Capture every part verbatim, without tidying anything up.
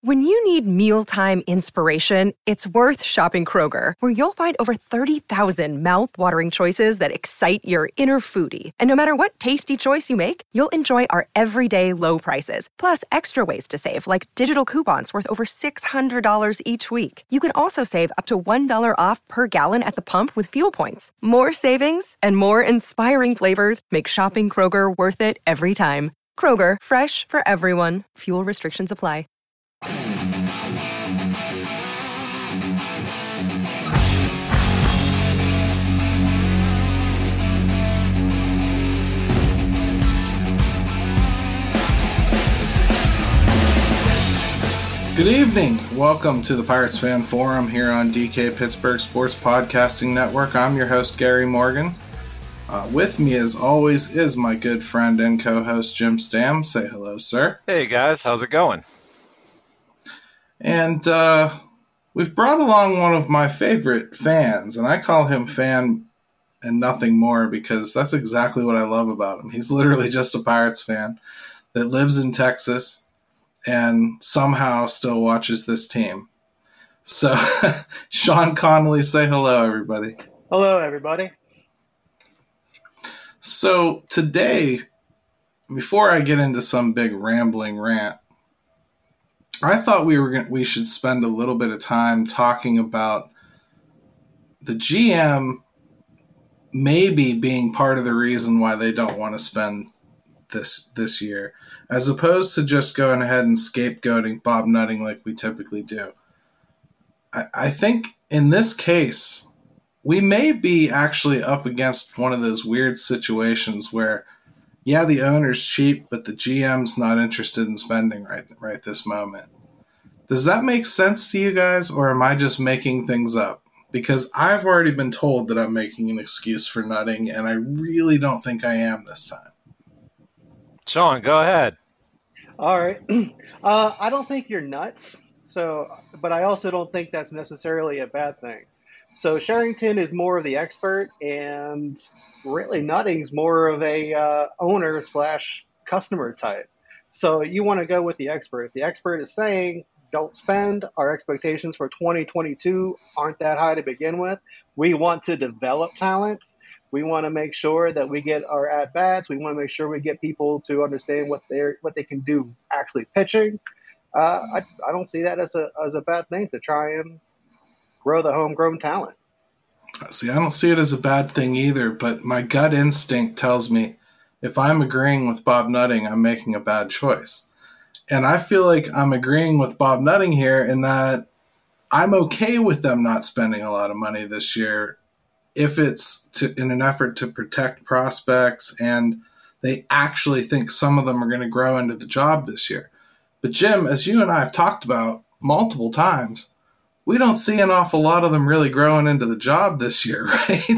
When you need mealtime inspiration, it's worth shopping Kroger, where you'll find over thirty thousand mouth-watering choices that excite your inner foodie. And no matter what tasty choice you make, you'll enjoy our everyday low prices, plus extra ways to save, like digital coupons worth over six hundred dollars each week. You can also save up to one dollar off per gallon at the pump with fuel points. More savings and more inspiring flavors make shopping Kroger worth it every time. Kroger, fresh for everyone. Fuel restrictions apply. Good evening. Welcome to the Pirates Fan Forum here on D K Pittsburgh Sports Podcasting Network. I'm your host, Gary Morgan. Uh, with me, as always, is my good friend and co-host, Jim Stam. Say hello, sir. Hey, guys. How's it going? And uh, we've brought along one of my favorite fans, and I call him fan and nothing more because that's exactly what I love about him. He's literally just a Pirates fan that lives in Texas and somehow still watches this team. So, Sean Connolly, say hello, everybody. Hello, everybody. So, today, before I get into some big rambling rant, I thought we were gonna, we should spend a little bit of time talking about the G M maybe being part of the reason why they don't want to spend this this year, as opposed to just going ahead and scapegoating Bob Nutting like we typically do. I, I think in this case, we may be actually up against one of those weird situations where, yeah, the owner's cheap, but the G M's not interested in spending right right this moment. Does that make sense to you guys, or am I just making things up? Because I've already been told that I'm making an excuse for Nutting, and I really don't think I am this time. Sean, go ahead. All right. Uh, I don't think you're nuts. So, but I also don't think that's necessarily a bad thing. So Sherrington is more of the expert, and really Nutting's more of a uh, owner slash customer type. So you want to go with the expert. If the expert is saying, don't spend, our expectations for twenty twenty-two aren't that high to begin with. We want to develop talent. We want to make sure that we get our at-bats. We want to make sure we get people to understand what they're what they can do actually pitching. Uh, I, I don't see that as a as a bad thing to try and grow the homegrown talent. See, I don't see it as a bad thing either, but my gut instinct tells me if I'm agreeing with Bob Nutting, I'm making a bad choice. And I feel like I'm agreeing with Bob Nutting here in that I'm okay with them not spending a lot of money this year if it's to, in an effort to protect prospects and they actually think some of them are going to grow into the job this year. But Jim, as you and I have talked about multiple times, we don't see an awful lot of them really growing into the job this year, right?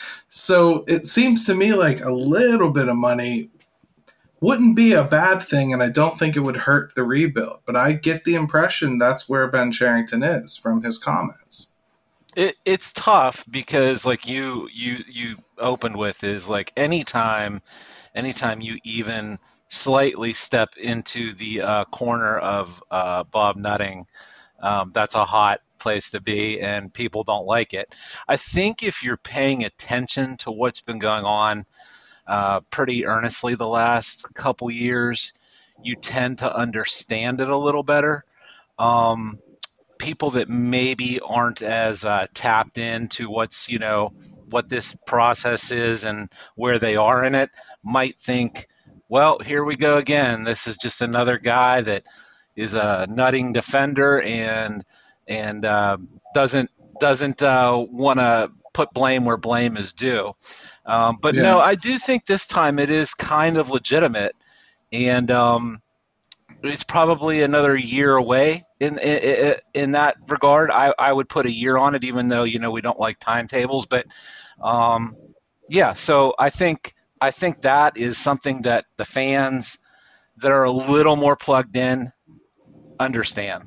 So it seems to me like a little bit of money wouldn't be a bad thing, and I don't think it would hurt the rebuild. But I get the impression that's where Ben Cherington is from his comments. It, it's tough because, like you you you opened with, is like anytime, anytime you even slightly step into the uh, corner of uh, Bob Nutting, um, that's a hot place to be, and people don't like it. I think if you're paying attention to what's been going on uh, pretty earnestly the last couple years, you tend to understand it a little better. Um, people that maybe aren't as uh, tapped into what's, you know, what this process is and where they are in it might think, well, here we go again. This is just another guy that is a nutting defender and and uh, doesn't doesn't uh, want to put blame where blame is due. Um, but yeah. No, I do think this time it is kind of legitimate, and um, it's probably another year away in in, in that regard. I, I would put a year on it, even though, you know, we don't like timetables. But um, yeah, so I think I think that is something that the fans that are a little more plugged in understand.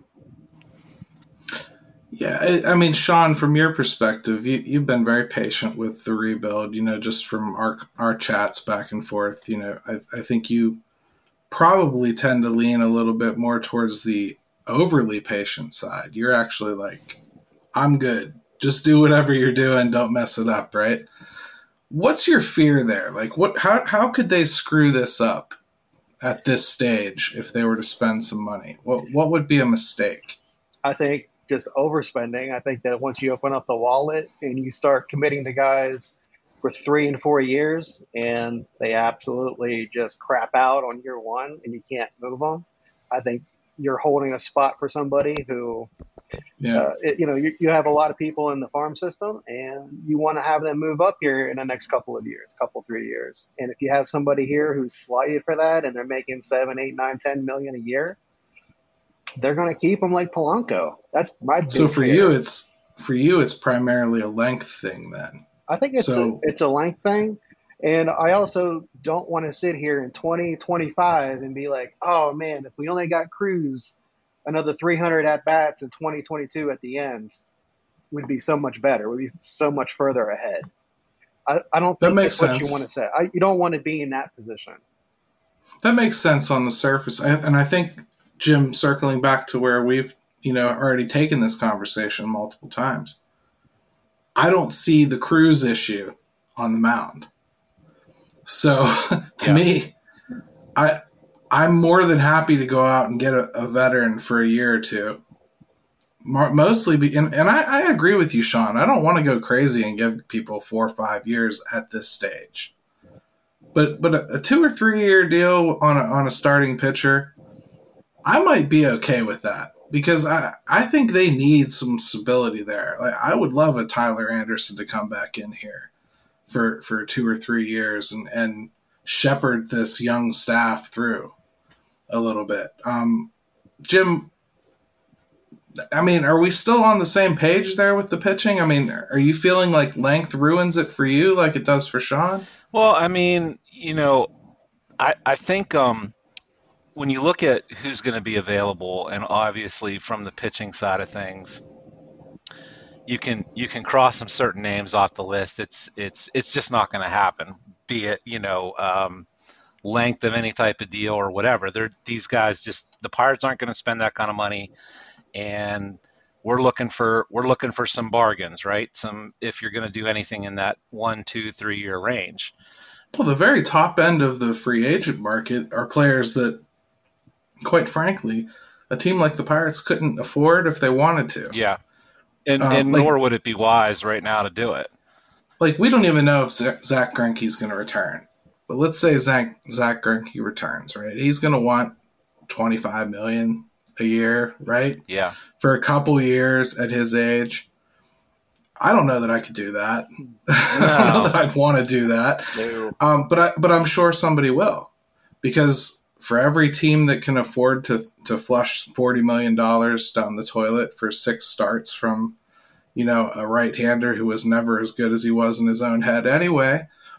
Yeah, I, I mean, Sean, from your perspective, you, you've been very patient with the rebuild, you know, just from our our chats back and forth. You know, I, I think you probably tend to lean a little bit more towards the overly patient side. You're actually like, I'm good. Just do whatever you're doing. Don't mess it up, right? What's your fear there? Like, what? How how could they screw this up at this stage if they were to spend some money? What what would be a mistake? I think just overspending. I think that once you open up the wallet and you start committing to guys for three and four years and they absolutely just crap out on year one and you can't move them, I think you're holding a spot for somebody who, Yeah. uh, it, you know, you, you have a lot of people in the farm system and you want to have them move up here in the next couple of years, couple, three years. And if you have somebody here who's slated for that and they're making seven, eight, nine, ten million a year, they're going to keep them like Polanco. That's my big So for fear. you, it's for you, it's primarily a length thing then. I think it's So- a, it's a length thing. And I also don't want to sit here in twenty twenty-five and be like, oh man, if we only got Cruz another three hundred at bats in twenty twenty-two at the end, we'd be so much better. We'd be so much further ahead. I, I don't That think makes that's what you sense. want to say. I, you don't want to be in that position. That makes sense on the surface. I, and I think, Jim, circling back to where we've, you know, already taken this conversation multiple times, I don't see the Cruz issue on the mound. So to Yeah. me, I I'm more than happy to go out and get a, a veteran for a year or two. Mar- Mostly, be, and, and I, I agree with you, Sean. I don't want to go crazy and give people four or five years at this stage. But but a, a two or three year deal on a, on a starting pitcher, I might be okay with that because I, I think they need some stability there. Like I would love a Tyler Anderson to come back in here for for two or three years and, and shepherd this young staff through a little bit. Um, Jim, I mean, are we still on the same page there with the pitching? I mean, are you feeling like length ruins it for you like it does for Sean? Well, I mean, you know, I, I think um, when you look at who's going to be available, and obviously from the pitching side of things, you can you can cross some certain names off the list. It's it's it's just not going to happen. Be it you know um, length of any type of deal or whatever. They're these guys just the Pirates aren't going to spend that kind of money, and we're looking for we're looking for some bargains, right? Some if you're going to do anything in that one, two, three year range. Well, the very top end of the free agent market are players that, quite frankly, a team like the Pirates couldn't afford if they wanted to. Yeah. And, Um, and like- nor would it be wise right now to do it. Like, we don't even know if Z- Zach Greinke's going to return. But let's say Zach, Zach Greinke returns, right? He's going to want twenty-five million dollars a year, right? Yeah. For a couple years at his age. I don't know that I could do that. I don't know that I'd want to do that. No. Um, but I, but I'm sure somebody will, because for every team that can afford to to flush forty million dollars down the toilet for six starts from, you know, a right-hander who was never as good as he was in his own head anyway,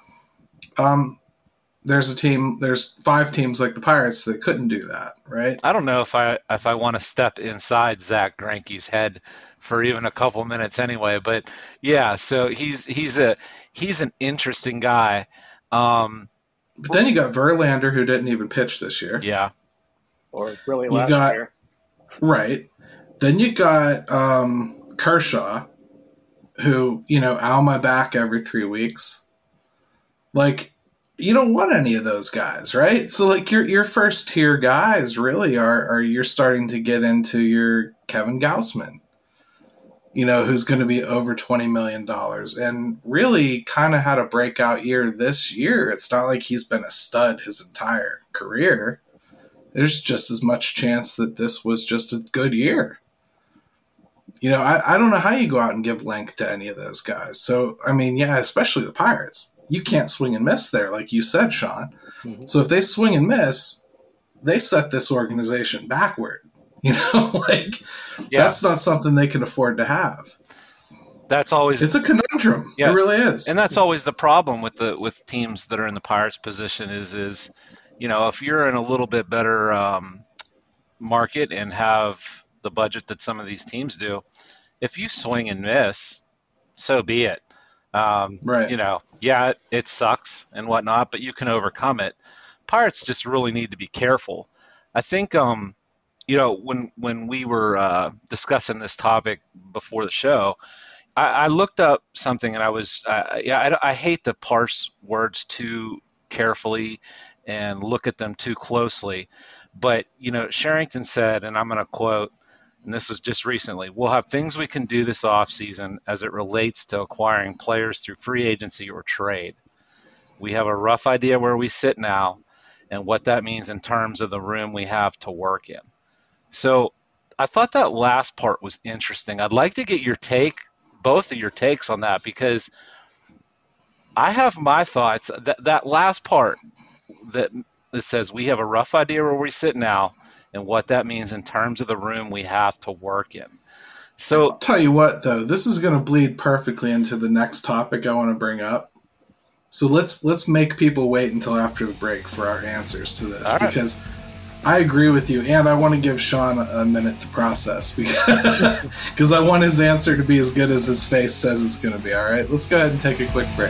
um, there's a team, there's five teams like the Pirates that couldn't do that, right? I don't know if I if I want to step inside Zach Greinke's head for even a couple minutes anyway. But yeah, so he's he's a he's an interesting guy. Um, But then you got Verlander, who didn't even pitch this year. yeah. Or really You last got- year. Right. Then you got um, Kershaw, who, you know, ow my back every three weeks. Like, you don't want any of those guys, right? So, like, your your first tier guys really are, are you're starting to get into your Kevin Gausman, you know, who's going to be over twenty million dollars and really kind of had a breakout year this year. It's not like he's been a stud his entire career. There's just as much chance that this was just a good year. You know, I, I don't know how you go out and give length to any of those guys. So, I mean, yeah, especially the Pirates. You can't swing and miss there, like you said, Sean. Mhm. So if they swing and miss, they set this organization backward. You know, like Yeah. that's not something they can afford to have. That's always It's a conundrum. Yeah. It really is. and that's always the problem with the with teams that are in the Pirates position is is you know if you're in a little bit better um, market and have the budget that some of these teams do, if you swing and miss, so be it. Um, Right. You know, yeah, it, it sucks and whatnot, but you can overcome it. Pirates just really need to be careful. I think um, you know, when when we were uh, discussing this topic before the show, I, I looked up something, and I was, uh, yeah, I, I hate to parse words too carefully and look at them too closely, but you know, Sherrington said, and I'm going to quote, and this is just recently, we'll have things we can do this offseason as it relates to acquiring players through free agency or trade. We have a rough idea where we sit now and what that means in terms of the room we have to work in. So I thought that last part was interesting. I'd like to get your take, both of your takes on that, because I have my thoughts. That, that last part that, that says we have a rough idea where we sit now and what that means in terms of the room we have to work in. So I'll tell you what, though, this is going to bleed perfectly into the next topic I want to bring up. So let's let's make people wait until after the break for our answers to this, right, because I agree with you, and I want to give Sean a minute to process because because I want his answer to be as good as his face says it's going to be. All right, let's go ahead and take a quick break.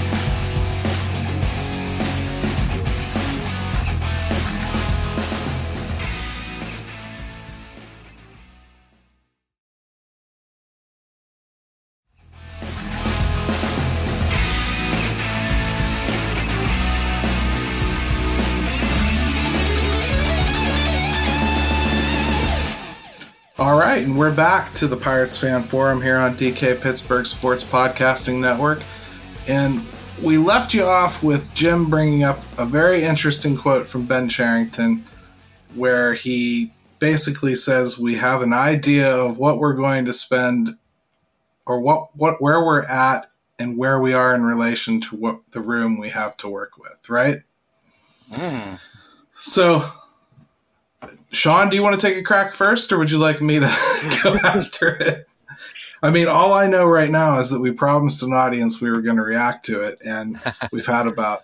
All right, and we're back to the Pirates Fan Forum here on D K Pittsburgh Sports Podcasting Network. And we left you off with Jim bringing up a very interesting quote from Ben Cherington, where he basically says we have an idea of what we're going to spend, or what, what where we're at and where we are in relation to what the room we have to work with, right? Mm. So, Sean, do you want to take a crack first, or would you like me to go after it? I mean, all I know right now is that we promised an audience we were going to react to it, and we've had about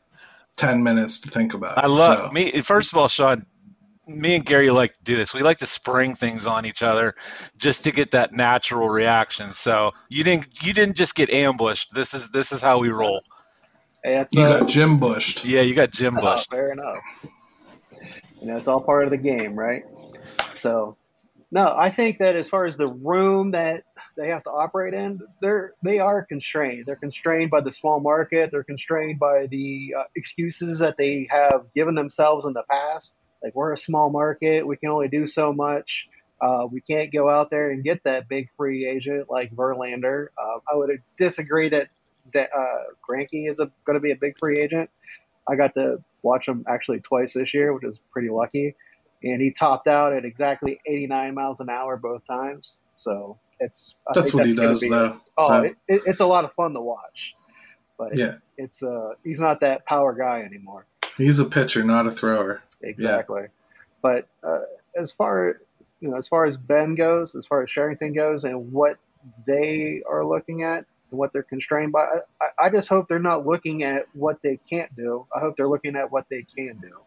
ten minutes to think about it. I love so. me. First of all, Sean, me and Gary like to do this. We like to spring things on each other just to get that natural reaction. So you didn't you didn't just get ambushed. This is this is how we roll. Hey, you uh, got Jim bushed. Yeah, you got Jim bushed. Oh, fair enough. You know, it's all part of the game, right? So, no, I think that as far as the room that they have to operate in, they're they are constrained. They're constrained by the small market. They're constrained by the uh, excuses that they have given themselves in the past. Like, we're a small market. We can only do so much. Uh, we can't go out there and get that big free agent like Verlander. Uh, I would disagree that Z- uh, Greinke is going to be a big free agent. I got to watch him actually twice this year, which is pretty lucky. And he topped out at exactly eighty-nine miles an hour both times. So it's I that's what that's he does, be, though. Oh, so. it, it, it's a lot of fun to watch. But yeah. it, it's uh, he's not that power guy anymore. He's a pitcher, not a thrower. Exactly. Yeah. But uh, as far you know, as far as Ben goes, as far as Cherington goes, and what they are looking at and what they're constrained by, I, I just hope they're not looking at what they can't do. I hope they're looking at what they can do.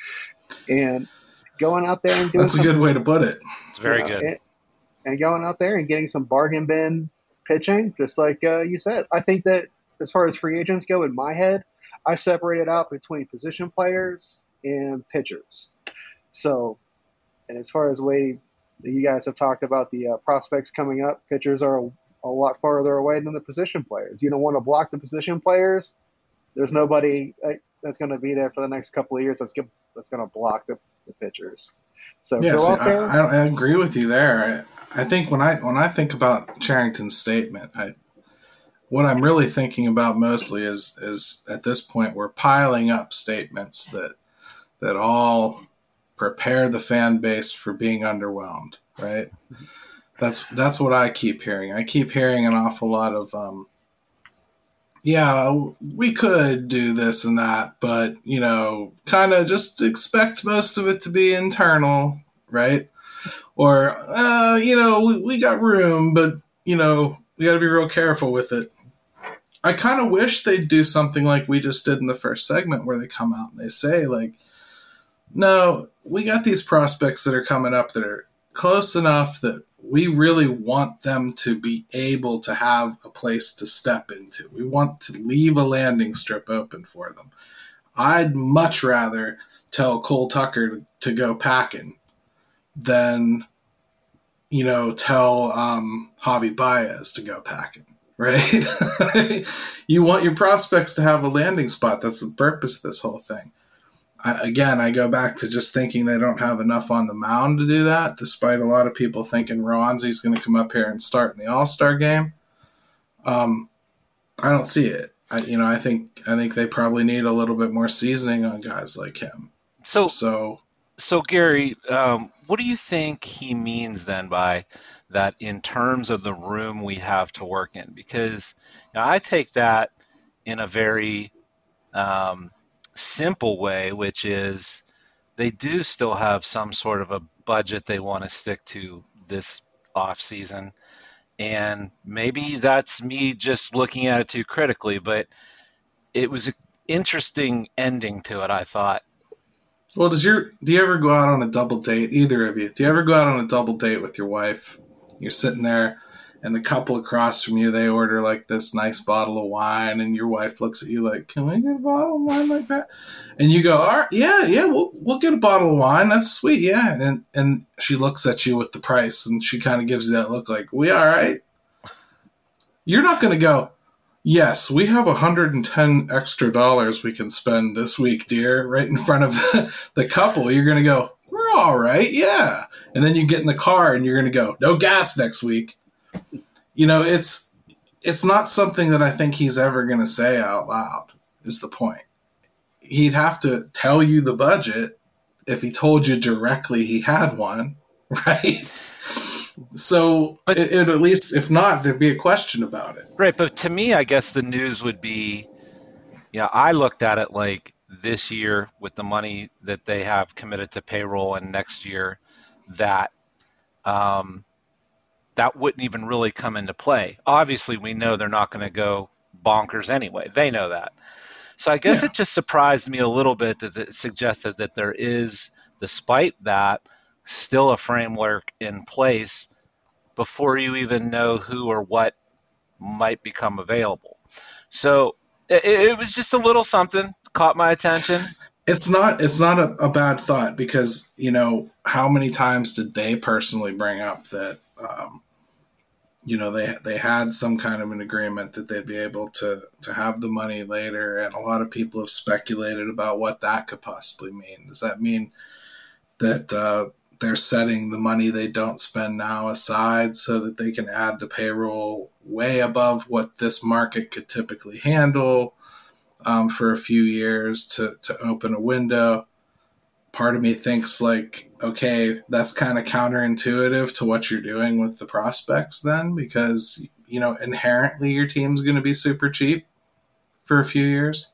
And going out there and doing that's a good way to put it. It's very you know, good. And, and going out there and getting some bargain bin pitching, just like uh, you said. I think that as far as free agents go, in my head, I separate it out between position players and pitchers. So, and as far as the way that you guys have talked about the uh, prospects coming up, pitchers are a, a lot farther away than the position players. You don't want to block the position players. There's nobody uh, that's going to be there for the next couple of years that's going that's going to block the, the pitchers. So yeah, go see, out there. I, I agree with you there. I, I think when I when I think about Cherington's statement, I what I'm really thinking about mostly is is at this point we're piling up statements that that all prepare the fan base for being underwhelmed, right? That's that's what I keep hearing. I keep hearing an awful lot of, um, yeah, we could do this and that, but, you know, kind of just expect most of it to be internal, right? Or, uh, you know, we, we got room, but, you know, we got to be real careful with it. I kind of wish they'd do something like we just did in the first segment where they come out and they say, like, no, we got these prospects that are coming up that are close enough that we really want them to be able to have a place to step into. We want to leave a landing strip open for them. I'd much rather tell Cole Tucker to, to go packing than, you know, tell um, Javi Baez to go packing, right? You want your prospects to have a landing spot. That's the purpose of this whole thing. I, again, I go back to just thinking they don't have enough on the mound to do that, despite a lot of people thinking Roansie's going to come up here and start in the All-Star game. Um, I don't see it. I, you know, I think I think they probably need a little bit more seasoning on guys like him. So, so, so Gary, um, what do you think he means then by that in terms of the room we have to work in? Because you know, I take that in a very um, simple way, which is they do still have some sort of a budget they want to stick to this off season. And maybe that's me just looking at it too critically, but it was an interesting ending to it, I thought. Well, does your do you ever go out on a double date, either of you? Do you ever go out on a double date with your wife? You're sitting there, and the couple across from you, they order like this nice bottle of wine, and your wife looks at you like, "Can we get a bottle of wine like that?" And you go, "All right, yeah, yeah, we'll we'll get a bottle of wine. That's sweet, yeah." And and she looks at you with the price, and she kind of gives you that look like, "We all right?" You're not going to go, "Yes, we have one hundred ten extra dollars we can spend this week, dear," right in front of the, the couple. You're going to go, "We're all right, yeah." And then you get in the car and you're going to go, "No gas next week." You know, it's it's not something that I think he's ever going to say out loud, is the point. He'd have to tell you the budget if he told you directly he had one, right? So but, it, it at least, if not, there'd be a question about it. Right, but to me, I guess the news would be, you know, I looked at it like this year with the money that they have committed to payroll and next year that um, that wouldn't even really come into play. Obviously, we know they're not going to go bonkers anyway. They know that. So I guess yeah. It just surprised me a little bit that it suggested that there is, despite that, still a framework in place before you even know who or what might become available. So it, it was just a little something caught my attention. It's not it's not a, a bad thought because, you know, how many times did they personally bring up that, um, you know, they they had some kind of an agreement that they'd be able to, to have the money later, and a lot of people have speculated about what that could possibly mean. Does that mean that uh, they're setting the money they don't spend now aside so that they can add to payroll way above what this market could typically handle um, for a few years to, to open a window? Part of me thinks like, okay, that's kind of counterintuitive to what you're doing with the prospects then, because, you know, inherently your team's going to be super cheap for a few years.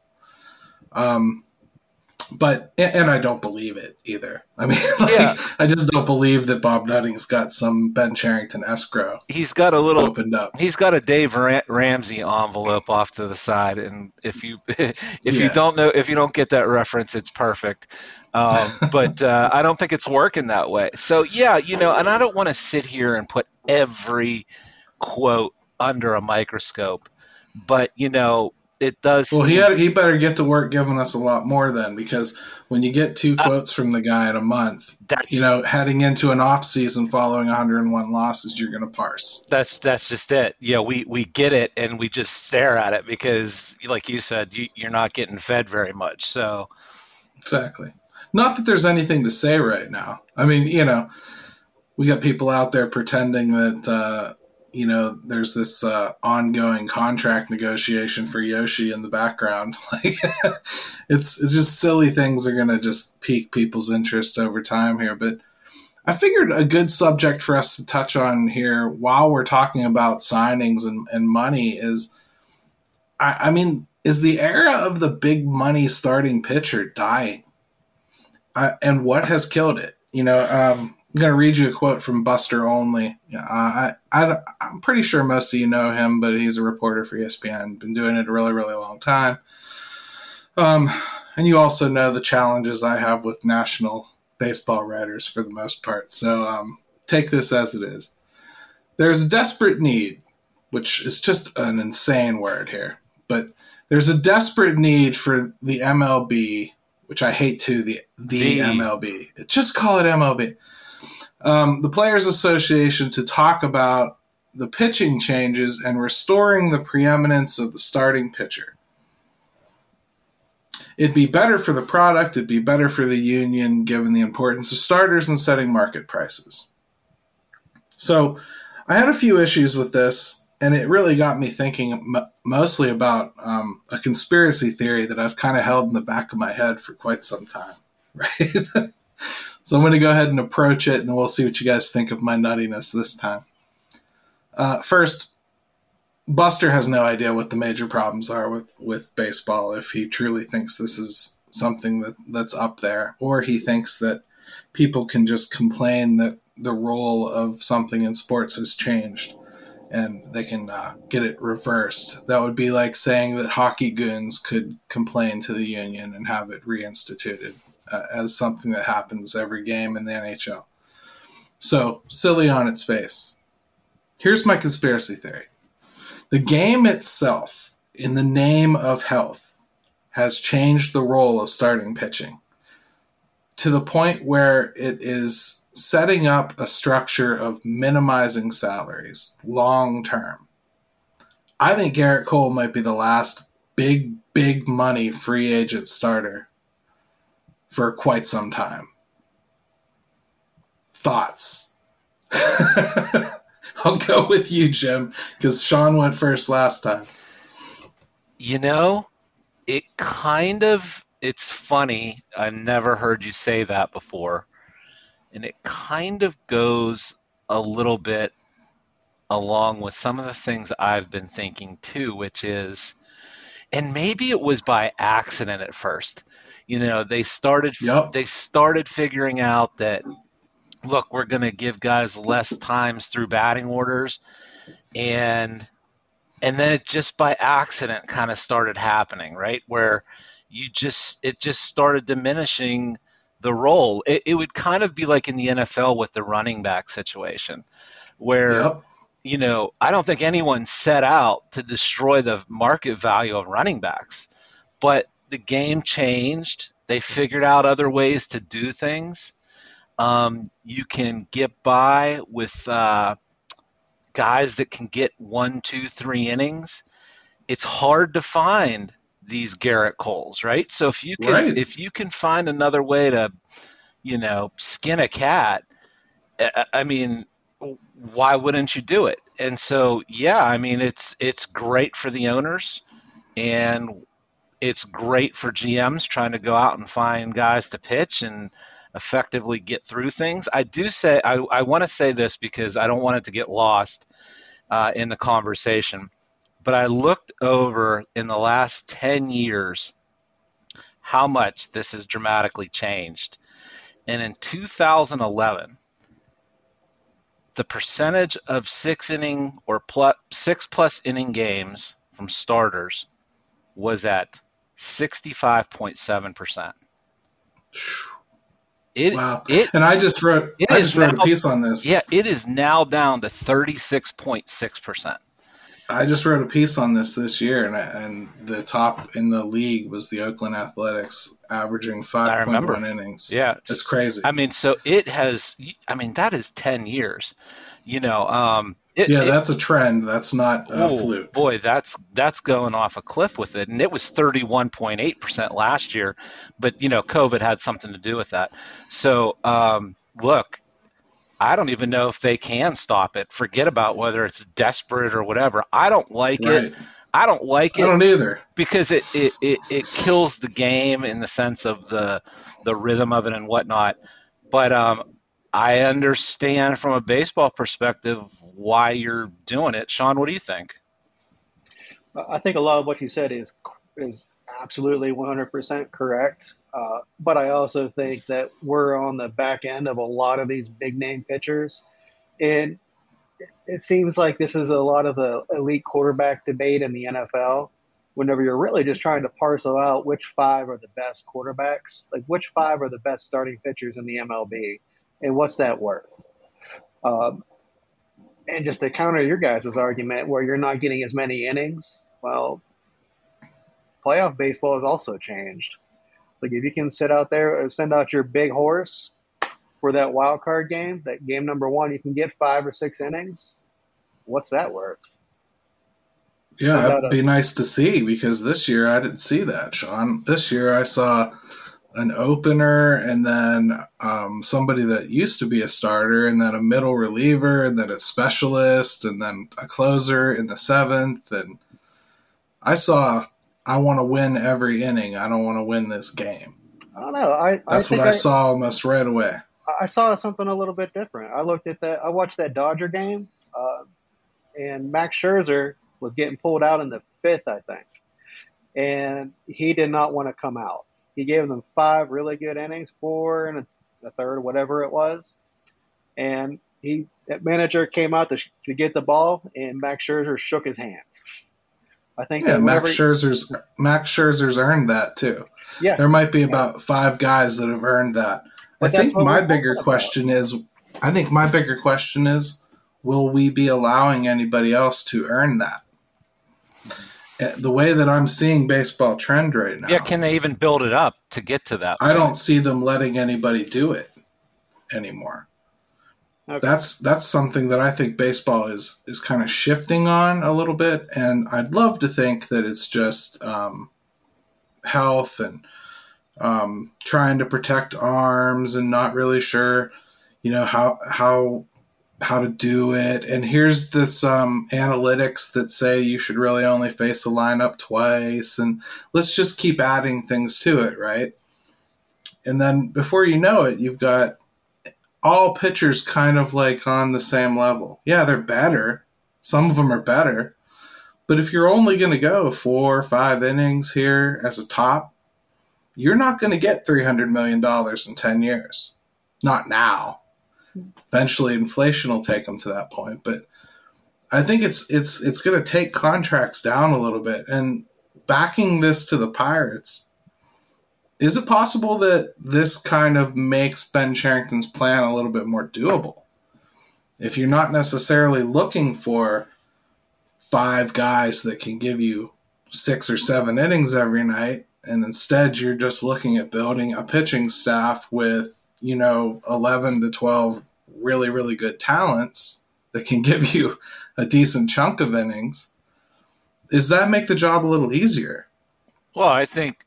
Um, But, and I don't believe it either. I mean, like, yeah. I just don't believe that Bob Nutting's got some Ben Cherington escrow. He's got a little opened up. He's got a Dave Ramsey envelope off to the side, and if you if yeah. you don't know if you don't get that reference, it's perfect. Um, but uh, I don't think it's working that way. So yeah, you know, and I don't want to sit here and put every quote under a microscope, but you know. It does. Well, he had, he better get to work giving us a lot more then, because when you get two quotes uh, from the guy in a month, you know, heading into an off season following one hundred one losses, you're going to parse. That's that's just it. Yeah, we, we get it and we just stare at it because, like you said, you, you're not getting fed very much. So exactly. Not that there's anything to say right now. I mean, you know, we got people out there pretending that. Uh, You know, there's this uh, ongoing contract negotiation for Yoshi in the background. Like, it's it's just silly things are going to just pique people's interest over time here. But I figured a good subject for us to touch on here while we're talking about signings and, and money is, I, I mean, is the era of the big money starting pitcher dying? Uh, and what has killed it? You know, um, I'm going to read you a quote from Buster Olney. Uh, I, I, I'm pretty sure most of you know him, but he's a reporter for E S P N. Been doing it a really, really long time. Um, and you also know the challenges I have with national baseball writers for the most part. So um, take this as it is. There's a desperate need, which is just an insane word here, but there's a desperate need for the M L B, which I hate to, the, the, the. M L B. Just call it M L B. um, the Players Association to talk about the pitching changes and restoring the preeminence of the starting pitcher. It'd be better for the product, it'd be better for the union, given the importance of starters and setting market prices. So I had a few issues with this, and it really got me thinking m- mostly about um, a conspiracy theory that I've kind of held in the back of my head for quite some time, right? So I'm going to go ahead and approach it, and we'll see what you guys think of my nuttiness this time. Uh, first, Buster has no idea what the major problems are with, with baseball if he truly thinks this is something that, that's up there, or he thinks that people can just complain that the role of something in sports has changed and they can uh, get it reversed. That would be like saying that hockey goons could complain to the union and have it reinstituted uh, as something that happens every game in the N H L. So, silly on its face. Here's my conspiracy theory. The game itself, in the name of health, has changed the role of starting pitching to the point where it is setting up a structure of minimizing salaries long term. I think Garrett Cole might be the last big, big money free agent starter for quite some time. Thoughts? I'll go with you, Jim, because Sean went first last time. You know, it kind of, it's funny. I've never heard you say that before. And it kind of goes a little bit along with some of the things I've been thinking too, which is, and maybe it was by accident at first. You know, they started, Yep. they started figuring out that, look, we're going to give guys less times through batting orders, and and then it just by accident kind of started happening, right? Where you just it just started diminishing the role. It, it would kind of be like in the N F L with the running back situation, where Yep. you know I don't think anyone set out to destroy the market value of running backs, but the game changed. They figured out other ways to do things. Um, you can get by with uh, guys that can get one, two, three innings. It's hard to find these Garrett Coles, right? So if you can, Right. if you can find another way to, you know, skin a cat, I, I mean, why wouldn't you do it? And so, yeah, I mean, it's it's great for the owners, and it's great for G Ms trying to go out and find guys to pitch and effectively get through things. I do say I, I want to say this because I don't want it to get lost uh, in the conversation. But I looked over in the last ten years how much this has dramatically changed. And in two thousand eleven, the percentage of six inning or plus, six plus inning games from starters was at sixty-five point seven percent. It, Wow. it, and I just wrote it I is just wrote now- a piece on this. Yeah, it is now down to thirty-six point six percent. I just wrote a piece on this this year, and, and the top in the league was the Oakland Athletics, averaging five point one innings. Yeah. It's crazy. I mean, so it has, I mean, that is ten years, you know. Um, it, yeah, it, that's a trend. That's not a oh, fluke. Boy, that's that's going off a cliff with it. And it was thirty-one point eight percent last year, but, you know, COVID had something to do with that. So, um, look, I don't even know if they can stop it. Forget about whether it's desperate or whatever. I don't like Right. it. I don't like it. I don't either. Because it, it, it, it kills the game in the sense of the the rhythm of it and whatnot. But um, I understand from a baseball perspective why you're doing it. Sean, what do you think? I think a lot of what you said is is absolutely one hundred percent correct. Uh, but I also think that we're on the back end of a lot of these big name pitchers. And it seems like this is a lot of the elite quarterback debate in the N F L, whenever you're really just trying to parcel out which five are the best quarterbacks, like which five are the best starting pitchers in the M L B, and what's that worth? Um, and just to counter your guys' argument where you're not getting as many innings, well, playoff baseball has also changed. Like if you can sit out there, send out your big horse, for that wild card game, that game number one, you can get five or six innings. What's that worth? Yeah, Without it'd a- be nice to see, because this year I didn't see that, Sean. This year I saw an opener, and then um, somebody that used to be a starter, and then a middle reliever, and then a specialist, and then a closer in the seventh. And I saw, I want to win every inning. I don't want to win this game. I don't know. I, I That's think what I, I saw almost right away. I saw something a little bit different. I looked at that. I watched that Dodger game, uh, and Max Scherzer was getting pulled out in the fifth, I think, and he did not want to come out. He gave them five really good innings, four and a, a third, whatever it was, and he that manager came out to, to get the ball, and Max Scherzer shook his hands. I think Yeah, that whenever- Max Scherzer's Max Scherzer's earned that too. Yeah, There might be about five guys that have earned that. But I that's think what my we're bigger talking about. question is, I think my bigger question is, will we be allowing anybody else to earn that? Uh, The way that I'm seeing baseball trend right now, Yeah, can they even build it up to get to that? I point? don't see them letting anybody do it anymore. Okay. That's that's something that I think baseball is is kind of shifting on a little bit, and I'd love to think that it's just um, health and um, trying to protect arms and not really sure, you know, how how how to do it. And here's this um, analytics that say you should really only face a lineup twice, and let's just keep adding things to it, right? And then before you know it, you've got all pitchers kind of like on the same level. Yeah, they're better. Some of them are better. But if you're only going to go four or five innings here as a top, you're not going to get three hundred million dollars in ten years. Not now. Eventually inflation will take them to that point. But I think it's it's it's going to take contracts down a little bit. And backing this to the Pirates, is it possible that this kind of makes Ben Cherington's plan a little bit more doable? If you're not necessarily looking for five guys that can give you six or seven innings every night, and instead you're just looking at building a pitching staff with, you know, eleven to twelve really, really good talents that can give you a decent chunk of innings, does that make the job a little easier? Well, I think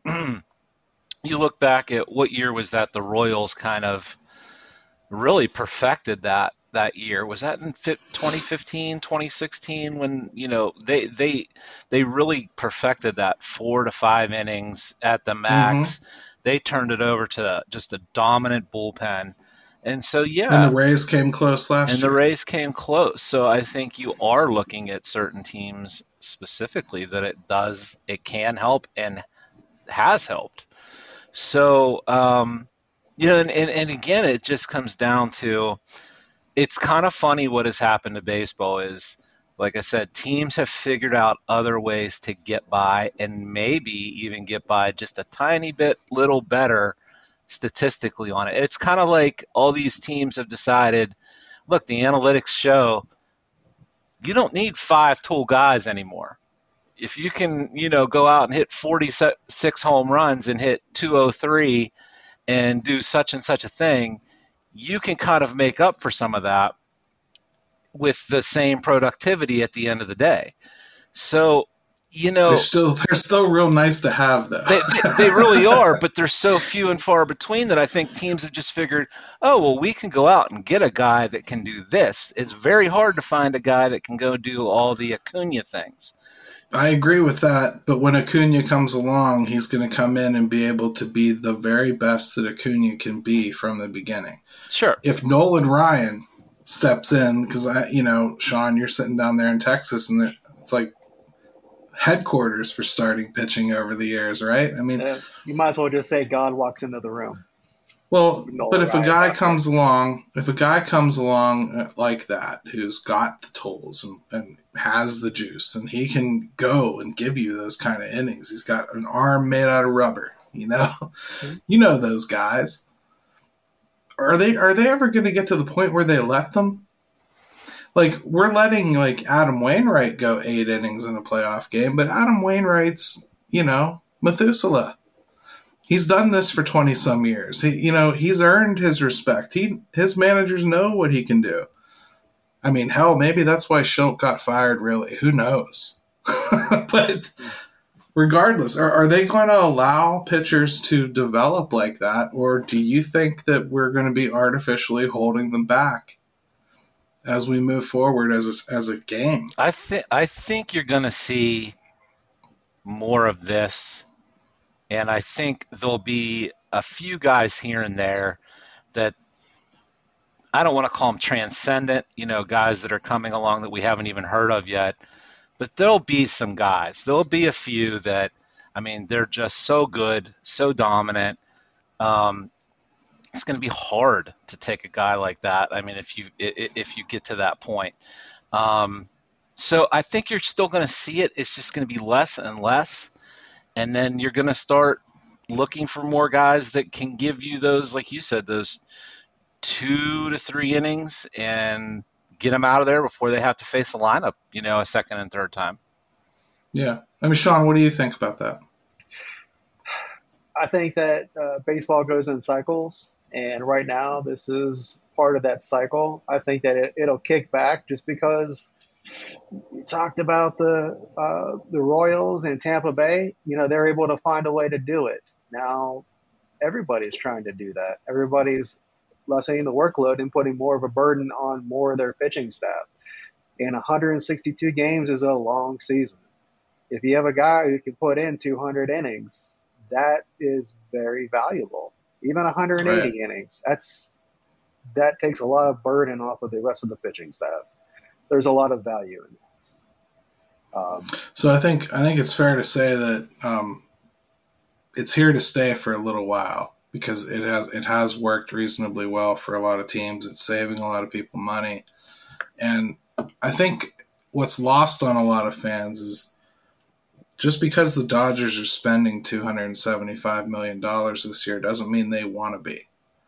you look back at what year was that the Royals kind of really perfected that that year. Was that in twenty fifteen, twenty sixteen when, you know, they they they really perfected that four to five innings at the max. Mm-hmm. They turned it over to just a dominant bullpen. And so, yeah. And the Rays came close last and year. And the Rays came close. So I think you are looking at certain teams specifically that it does, it can help and has helped. So, um, you know, and, and, and again, it just comes down to, it's kind of funny what has happened to baseball is, like I said, teams have figured out other ways to get by and maybe even get by just a tiny bit little better statistically on it. It's kind of like all these teams have decided, look, the analytics show you don't need five tool guys anymore. If you can, you know, go out and hit forty-six home runs and hit two oh three and do such and such a thing, you can kind of make up for some of that with the same productivity at the end of the day. So, you know, they're still they're still real nice to have, though. they, they, they really are, but they're so few and far between that I think teams have just figured, oh, well, we can go out and get a guy that can do this. It's very hard to find a guy that can go do all the Acuna things. I agree with that, but when Acuna comes along, he's going to come in and be able to be the very best that Acuna can be from the beginning. Sure. If Nolan Ryan steps in, because, I, you know, Sean, you're sitting down there in Texas, and it's like headquarters for starting pitching over the years, right? I mean, uh, you might as well just say God walks into the room. Well, Nolan but if a Ryan guy walks comes along, if a guy comes along like that, who's got the tools and, and has the juice, and he can go and give you those kind of innings, he's got an arm made out of rubber, you know, mm-hmm. you know those guys. Are they are they ever going to get to the point where they let them? Like, we're letting, like, Adam Wainwright go eight innings in a playoff game, but Adam Wainwright's, you know, Methuselah. He's done this for twenty some years. He, you know, he's earned his respect. He, his managers know what he can do. I mean, hell, maybe that's why Shildt got fired, really. Who knows? But regardless, are, are they going to allow pitchers to develop like that? Or do you think that we're going to be artificially holding them back as we move forward as a, as a game? I, th- I think you're going to see more of this. And I think there'll be a few guys here and there that I don't want to call them transcendent, you know, guys that are coming along that we haven't even heard of yet. But there'll be some guys. There'll be a few that, I mean, they're just so good, so dominant. Um, it's going to be hard to take a guy like that. I mean, if you if you get to that point. Um, so I think you're still going to see it. It's just going to be less and less. And then you're going to start looking for more guys that can give you those, like you said, those two to three innings and get them out of there before they have to face the lineup, you know, a second and third time. Yeah. I mean, Sean, what do you think about that? I think that uh, baseball goes in cycles, and right now this is part of that cycle. I think that it, it'll kick back just because you talked about the uh, the Royals and Tampa Bay. You know, they're able to find a way to do it. Now, everybody's trying to do that. Everybody's lessening the workload and putting more of a burden on more of their pitching staff. And one hundred sixty-two games is a long season. If you have a guy who can put in two hundred innings, that is very valuable. Even one hundred eighty right. innings, that's that takes a lot of burden off of the rest of the pitching staff. There's a lot of value in that. Um, so I think I think it's fair to say that um, it's here to stay for a little while. Because it has it has worked reasonably well for a lot of teams. It's saving a lot of people money. And I think what's lost on a lot of fans is just because the Dodgers are spending two hundred seventy-five million dollars this year doesn't mean they want to be.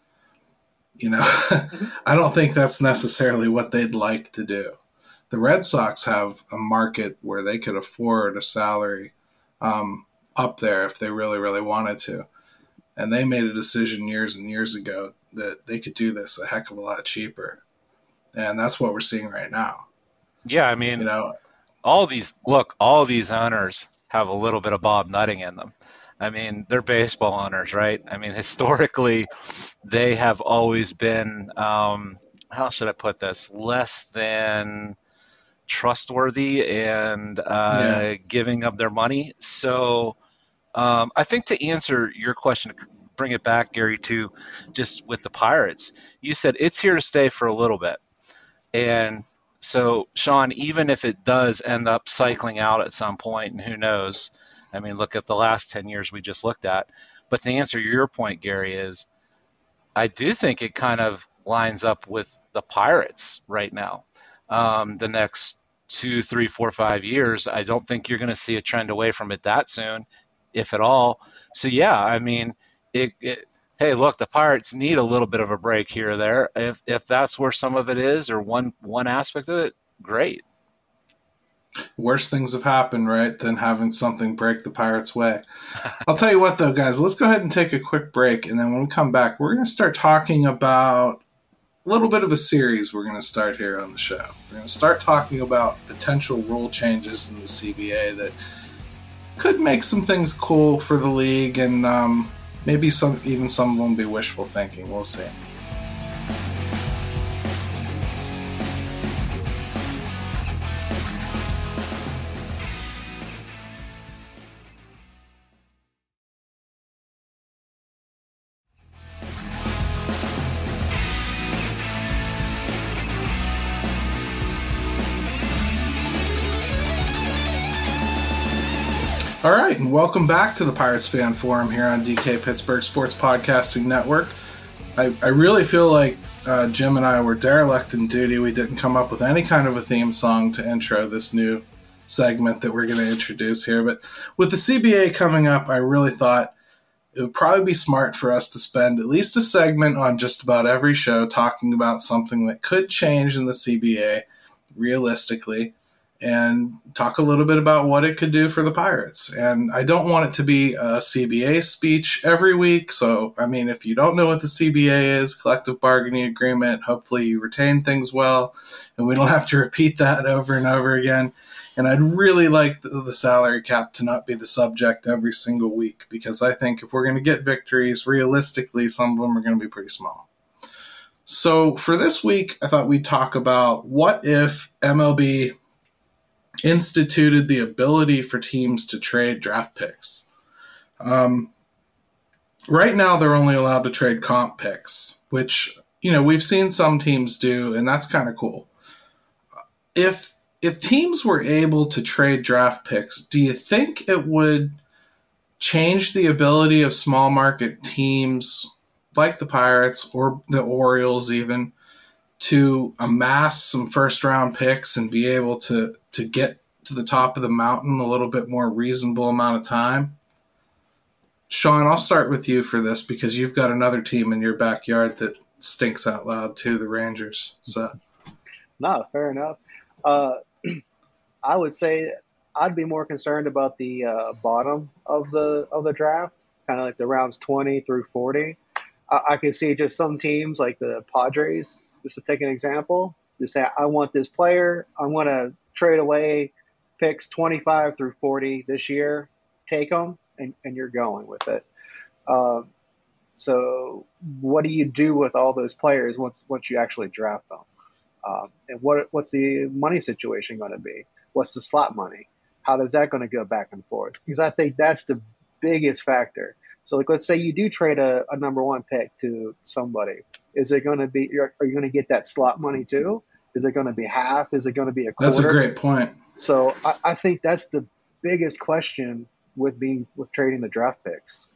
You know, I don't think that's necessarily what they'd like to do. The Red Sox have a market where they could afford a salary um, up there if they really, really wanted to. And they made a decision years and years ago that they could do this a heck of a lot cheaper. And that's what we're seeing right now. Yeah, I mean, you know, all these, look, all these owners have a little bit of Bob Nutting in them. I mean, they're baseball owners, right? I mean, historically, they have always been, um, how should I put this, less than trustworthy and uh, yeah. giving of their money. So, Um, I think to answer your question, bring it back, Gary, to just with the Pirates, you said it's here to stay for a little bit. And so, Sean, even if it does end up cycling out at some point, and who knows, I mean, look at the last ten years we just looked at. But to answer your point, Gary, is I do think it kind of lines up with the Pirates right now. Um, the next two, three, four, five years, I don't think you're going to see a trend away from it that soon, if at all. So, yeah, I mean, it, it, hey, look, the Pirates need a little bit of a break here or there. If if that's where some of it is or one one aspect of it, great. Worse things have happened, right, than having something break the Pirates' way. I'll tell you what, though, guys, let's go ahead and take a quick break, and then when we come back, we're going to start talking about a little bit of a series we're going to start here on the show. We're going to start talking about potential rule changes in the C B A that could make some things cool for the league, and um, maybe some even some of them be wishful thinking. We'll see. All right, and welcome back to the Pirates Fan Forum here on D K Pittsburgh Sports Podcasting Network. I, I really feel like uh, Jim and I were derelict in duty. We didn't come up with any kind of a theme song to intro this new segment that we're going to introduce here. But with the C B A coming up, I really thought it would probably be smart for us to spend at least a segment on just about every show talking about something that could change in the C B A realistically. and talk a little bit about what it could do for the Pirates. And I don't want it to be a C B A speech every week. So, I mean, if you don't know what the C B A is, collective bargaining agreement, hopefully you retain things well, and we don't have to repeat that over and over again. And I'd really like the, the salary cap to not be the subject every single week, because I think if we're going to get victories, realistically, some of them are going to be pretty small. So for this week, I thought we'd talk about what if M L B instituted the ability for teams to trade draft picks. Um, right now, they're only allowed to trade comp picks, which, you know, we've seen some teams do, and that's kind of cool. If if teams were able to trade draft picks, do you think it would change the ability of small market teams like the Pirates or the Orioles even to amass some first round picks and be able to, to get to the top of the mountain a little bit more reasonable amount of time? Sean, I'll start with you for this because you've got another team in your backyard that stinks out loud too, the Rangers. So, no, fair enough. Uh, I would say I'd be more concerned about the uh, bottom of the of the draft, kind of like the rounds twenty through forty. I, I could see just some teams like the Padres, just to take an example, just say, I want this player. I want to trade away picks twenty-five through forty this year. Take them, and, and you're going with it. Um, so what do you do with all those players once once you actually draft them? Um, and what what's the money situation going to be? What's the slot money? How is that going to go back and forth? Because I think that's the biggest factor. So, like, let's say you do trade a, a number one pick to somebody. Is it going to be? Are you going to get that slot money too? Is it going to be half? Is it going to be a quarter? That's a great point. So, I, I think that's the biggest question with being with trading the draft picks.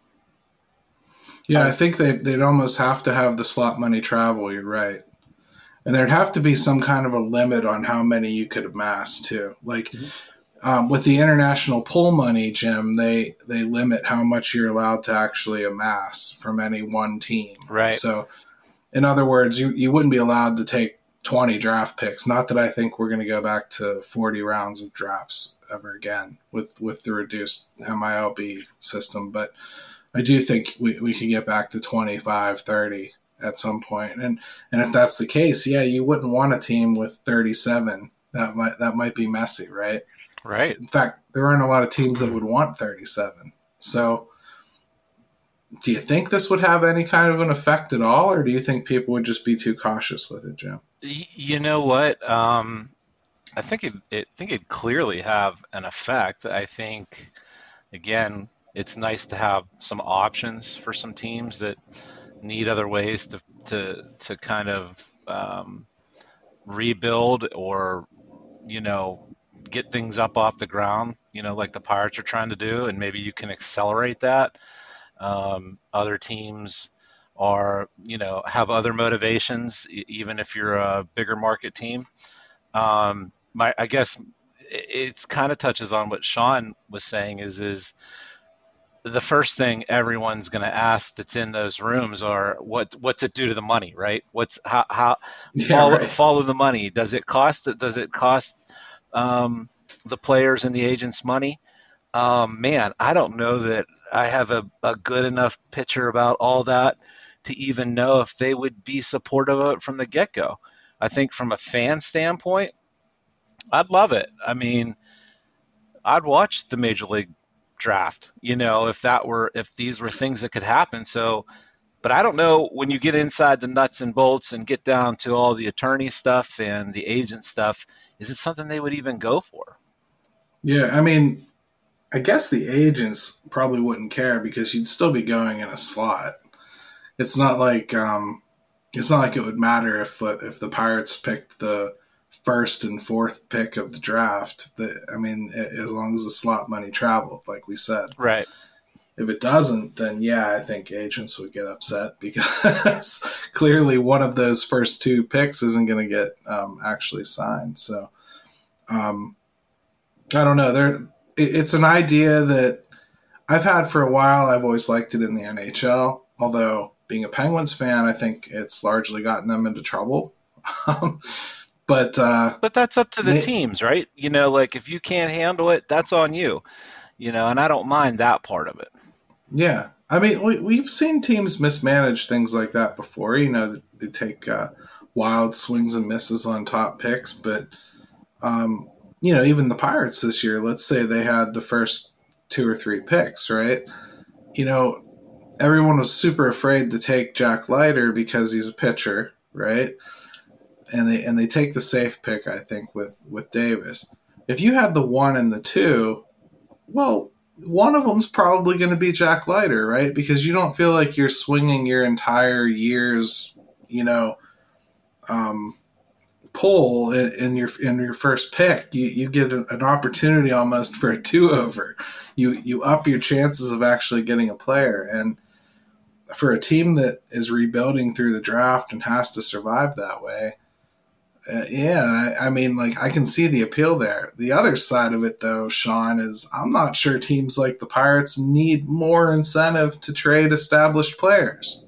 Yeah, I think they they'd almost have to have the slot money travel. You're right. And there'd have to be some kind of a limit on how many you could amass too. Like mm-hmm. um, with the international pool money, Jim, they they limit how much you're allowed to actually amass from any one team. Right. So, in other words, you, you wouldn't be allowed to take twenty draft picks. Not that I think we're going to go back to forty rounds of drafts ever again with, with the reduced M I L B system, but I do think we, we could get back to twenty-five, thirty at some point. And and if that's the case, yeah, you wouldn't want a team with thirty-seven. That might that might be messy, right? Right. In fact, there aren't a lot of teams that would want thirty-seven. So do you think this would have any kind of an effect at all, or do you think people would just be too cautious with it, Jim? You know what? Um, I think it, it I think it'd clearly have an effect. I think, again, it's nice to have some options for some teams that need other ways to to to kind of um, rebuild or, you know, get things up off the ground, you know, like the Pirates are trying to do, and maybe you can accelerate that. Um, other teams are, you know, have other motivations, e- even if you're a bigger market team. Um, my, I guess it it's kind of touches on what Sean was saying is, is the first thing everyone's going to ask that's in those rooms are what what's it do to the money, right? What's how how Yeah, follow, right. follow the money? Does it cost does it cost um, the players and the agents money? Um, man, I don't know that I have a, a good enough picture about all that to even know if they would be supportive of it from the get-go. I think from a fan standpoint, I'd love it. I mean, I'd watch the Major League draft, you know, if that were, if these were things that could happen. So, but I don't know when you get inside the nuts and bolts and get down to all the attorney stuff and the agent stuff, is it something they would even go for? Yeah, I mean, I guess the agents probably wouldn't care because you'd still be going in a slot. It's not like um, it's not like it would matter if if the Pirates picked the first and fourth pick of the draft. The, I mean, as long as the slot money traveled, like we said. Right. If it doesn't, then yeah, I think agents would get upset because clearly one of those first two picks isn't going to get um, actually signed. So um, I don't know. There, it, it's an idea that I've had for a while. I've always liked it in the N H L, although being a Penguins fan, I think it's largely gotten them into trouble. But uh, but that's up to the they, teams, right? You know, like if you can't handle it, that's on you. You know, and I don't mind that part of it. Yeah. I mean, we, we've seen teams mismanage things like that before. You know, they take uh, wild swings and misses on top picks. But, um, you know, even the Pirates this year, let's say they had the first two or three picks, right? You know, everyone was super afraid to take Jack Leiter because he's a pitcher, right? And they and they take the safe pick, I think, with, with Davis. If you had the one and the two, well, one of them's probably going to be Jack Leiter, right? Because you don't feel like you're swinging your entire year's, you know, um, pull in, in your in your first pick. You you get an, an opportunity almost for a two over. You you up your chances of actually getting a player, and for a team that is rebuilding through the draft and has to survive that way. Uh, yeah, I, I mean, like, I can see the appeal there. The other side of it, though, Sean, is I'm not sure teams like the Pirates need more incentive to trade established players.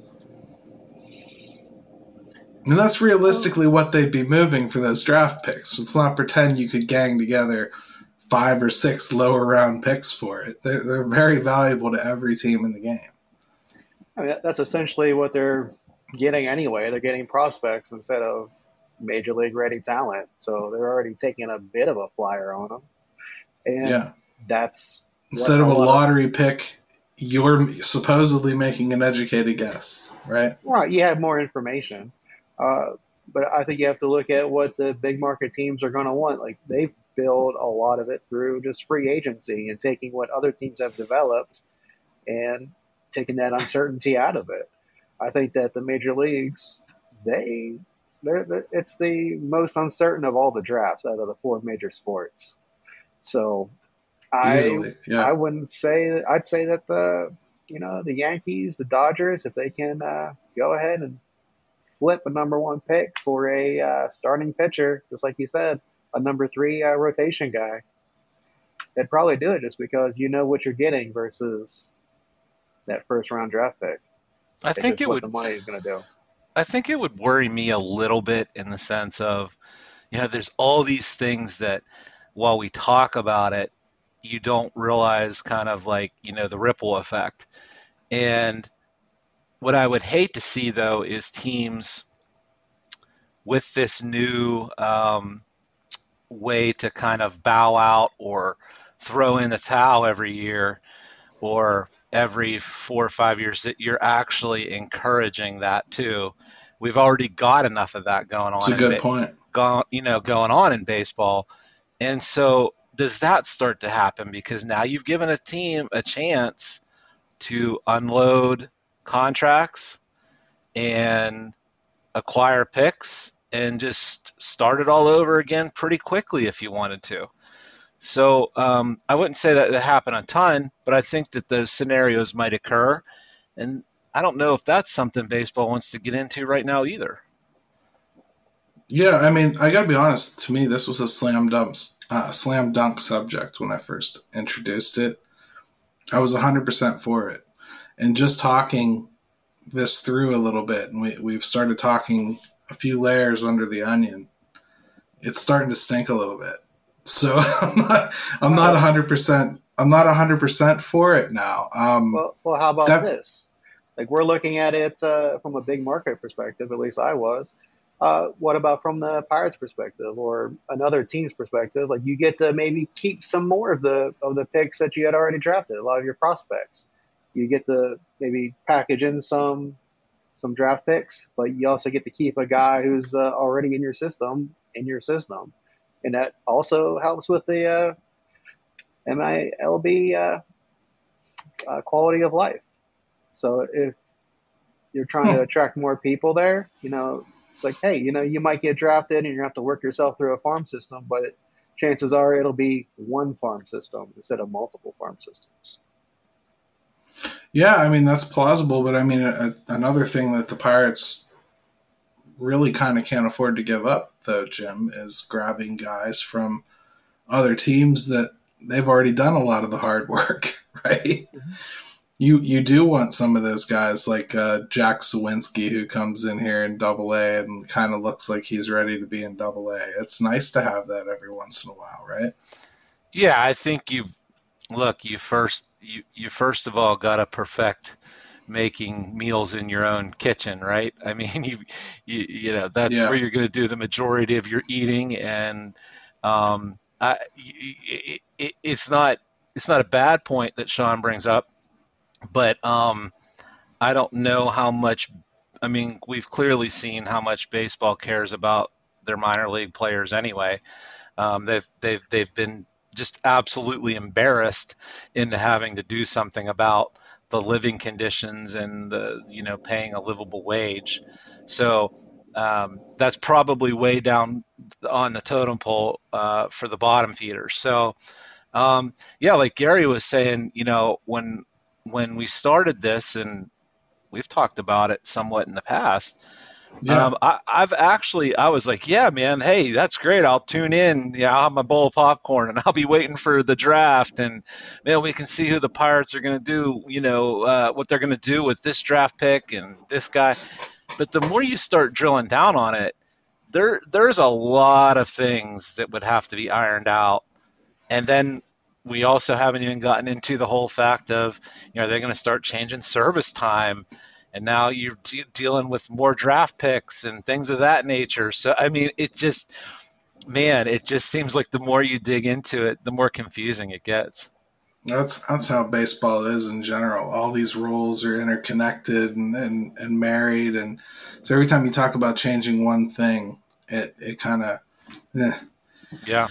And that's realistically what they'd be moving for those draft picks. Let's not pretend you could gang together five or six lower round picks for it. They're, they're very valuable to every team in the game. I mean, that's essentially what they're getting anyway. They're getting prospects instead of major league ready talent, so they're already taking a bit of a flyer on them, and yeah. that's instead of a lottery of, pick, you're supposedly making an educated guess, right? Right, you have more information, uh, but I think you have to look at what the big market teams are going to want. Like, they build a lot of it through just free agency and taking what other teams have developed and taking that uncertainty out of it. I think that the major leagues, they They're, they're, it's the most uncertain of all the drafts out of the four major sports. So I Easily, yeah. I wouldn't say – I'd say that the, you know, the Yankees, the Dodgers, if they can uh, go ahead and flip a number one pick for a uh, starting pitcher, just like you said, a number three uh, rotation guy, they'd probably do it just because you know what you're getting versus that first-round draft pick. I it's think it what would – the money is going to do. I think it would worry me a little bit in the sense of, you know, there's all these things that while we talk about it, you don't realize kind of like, you know, the ripple effect. And what I would hate to see, though, is teams with this new um, way to kind of bow out or throw in the towel every year or every four or five years, that you're actually encouraging that too. We've already got enough of that going on. That's a good ba- point. Go, you know, going on in baseball. And so does that start to happen? Because now you've given a team a chance to unload contracts and acquire picks and just start it all over again pretty quickly if you wanted to. So um, I wouldn't say that it happened a ton, but I think that those scenarios might occur. And I don't know if that's something baseball wants to get into right now either. Yeah, I mean, I got to be honest. To me, this was a slam dunk, uh, slam dunk subject when I first introduced it. I was one hundred percent for it. And just talking this through a little bit, and we, we've started talking a few layers under the onion, it's starting to stink a little bit. So I'm not, I'm not one hundred percent. I'm not one hundred percent for it now. Um, well, well, how about that, this? Like, we're looking at it uh, from a big market perspective. At least I was. Uh, what about from the Pirates' perspective or another team's perspective? Like, you get to maybe keep some more of the of the picks that you had already drafted. A lot of your prospects. You get to maybe package in some some draft picks, but you also get to keep a guy who's uh, already in your system in your system. And that also helps with the uh, M I L B uh, uh, quality of life. So if you're trying to attract more people there, you know, it's like, hey, you know, you might get drafted and you're going to have to work yourself through a farm system, but chances are it'll be one farm system instead of multiple farm systems. Yeah, I mean, that's plausible, but I mean, a, another thing that the Pirates really kind of can't afford to give up, though, Jim, is grabbing guys from other teams that they've already done a lot of the hard work, right? Mm-hmm. You you do want some of those guys like uh, Jack Sawinski, who comes in here in Double A and kind of looks like he's ready to be in Double A. It's nice to have that every once in a while, right? Yeah, I think you look. You first you you first of all got to perfect making meals in your own kitchen, right? I mean, you you, you know that's Yeah. where you're going to do the majority of your eating, and um, I, it, it, it's not it's not a bad point that Sean brings up. But um, I don't know how much. I mean, we've clearly seen how much baseball cares about their minor league players anyway. Um, they've they've they've been just absolutely embarrassed into having to do something about the living conditions and the you know paying a livable wage. So um, that's probably way down on the totem pole uh, for the bottom feeders. So um, yeah, like Gary was saying, you know when when we started this, and we've talked about it somewhat in the past, Yeah. um, I, I've actually, I was like, yeah, man, hey, that's great. I'll tune in. Yeah, I'll have my bowl of popcorn, and I'll be waiting for the draft, and man, we can see who the Pirates are going to do. You know, uh, what they're going to do with this draft pick and this guy. But the more you start drilling down on it, there there's a lot of things that would have to be ironed out, and then we also haven't even gotten into the whole fact of, you know, they're going to start changing service time, and now you're de- dealing with more draft picks and things of that nature. So, I mean, it just, man, it just seems like the more you dig into it, the more confusing it gets. That's that's how baseball is in general. All these rules are interconnected and, and, and married, and so every time you talk about changing one thing, it it kind of, eh. Yeah.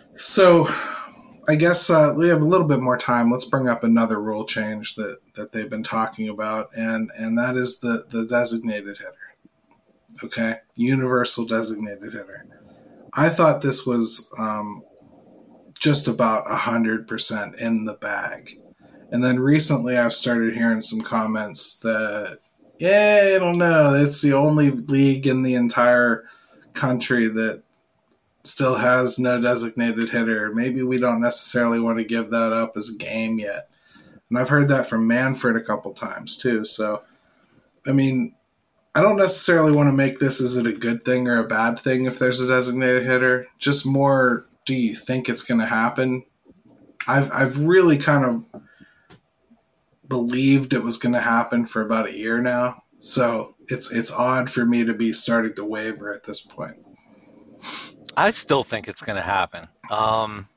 So I guess uh, we have a little bit more time. Let's bring up another rule change that, that they've been talking about, and, and that is the, the designated hitter. Okay? Universal designated hitter. I thought this was um, just about one hundred percent in the bag. And then recently I've started hearing some comments that, yeah, I don't know, it's the only league in the entire country that still has no designated hitter. Maybe we don't necessarily want to give that up as a game yet. And I've heard that from Manfred a couple times too. So, I mean, I don't necessarily want to make this, is it a good thing or a bad thing if there's a designated hitter? Just more, do you think it's going to happen? I've I've really kind of believed it was going to happen for about a year now. So it's it's odd for me to be starting to waver at this point. I still think it's going to happen. Um,